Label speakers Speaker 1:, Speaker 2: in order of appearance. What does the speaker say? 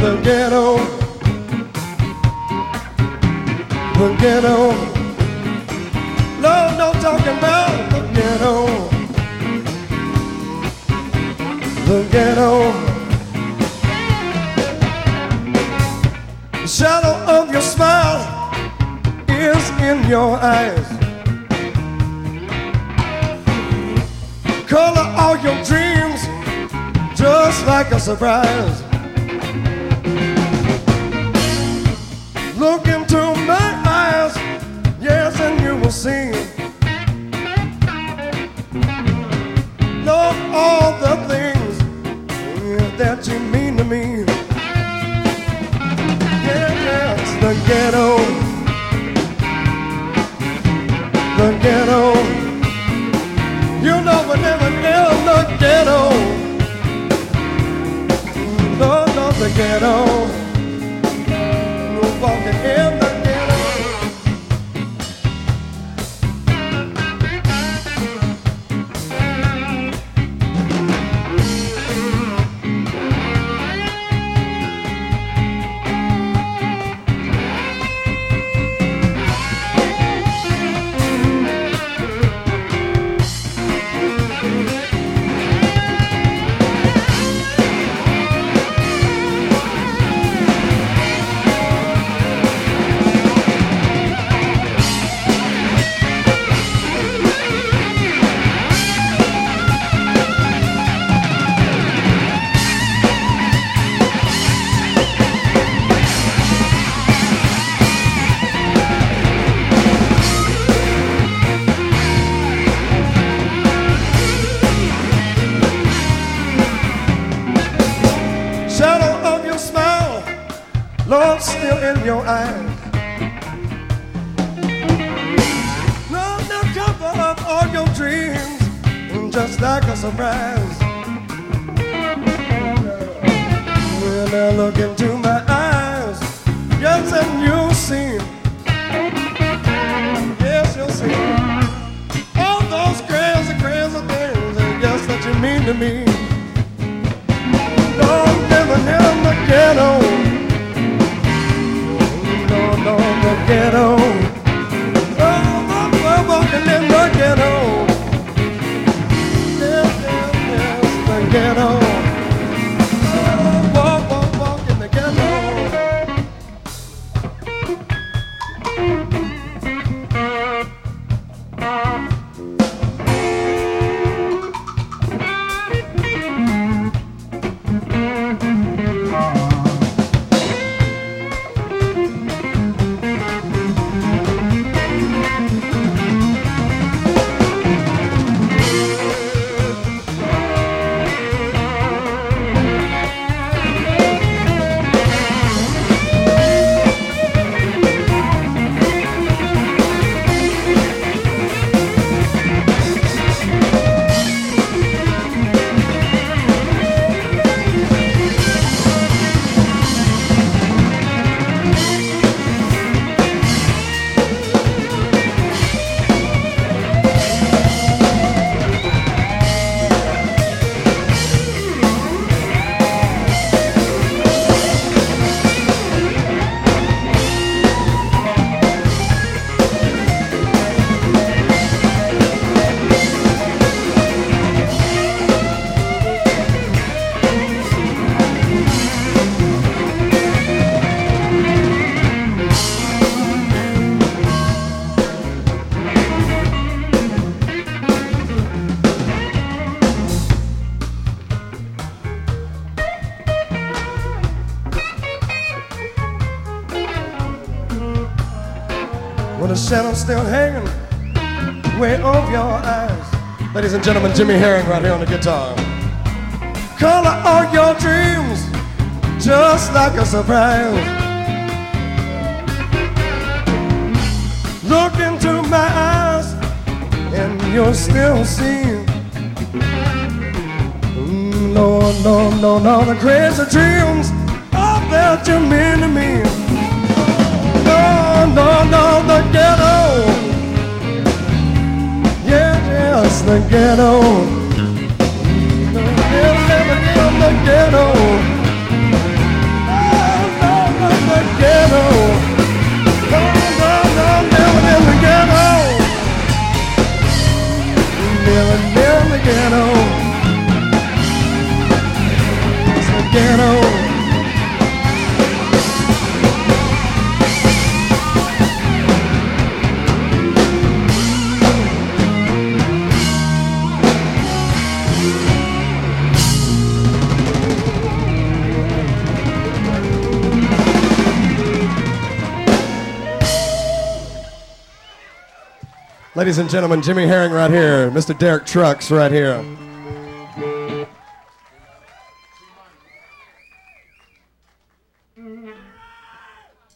Speaker 1: the ghetto, the ghetto. Lord, no talking about the ghetto, the ghetto. The shadow of your smile is in your eyes. Color all your dreams just like a surprise. Look into my eyes, yes, and you will see, Lord, all the things that you mean to me. Yes, the ghetto, the ghetto. You know we're never in the ghetto. No, no, the ghetto. We're walking in the ghetto. Lord, still in your eyes. No, no cover up all your dreams, just like a surprise. When I look into my eyes, yes, and you'll see, yes, you'll see all those crazy, crazy things, yes, that you mean to me. Don't never, never get old. No, the ghetto. Oh, I'm walking in the ghetto. Yes, yes, yes, the ghetto. Oh, walk, walk, walk in the ghetto. With the shadow still hanging way over your eyes. Ladies and gentlemen, Jimmy Herring right here on the guitar. Color all your dreams just like a surprise. Look into my eyes and you'll still see. No, no, no, no, the crazy dreams of that you mean to me. No, no, no, the ghetto. Yeah, yes, the ghetto. No, never, never, the ghetto. ghetto. Ladies and gentlemen, Jimmy Herring right here, Mr. Derek Trucks right here.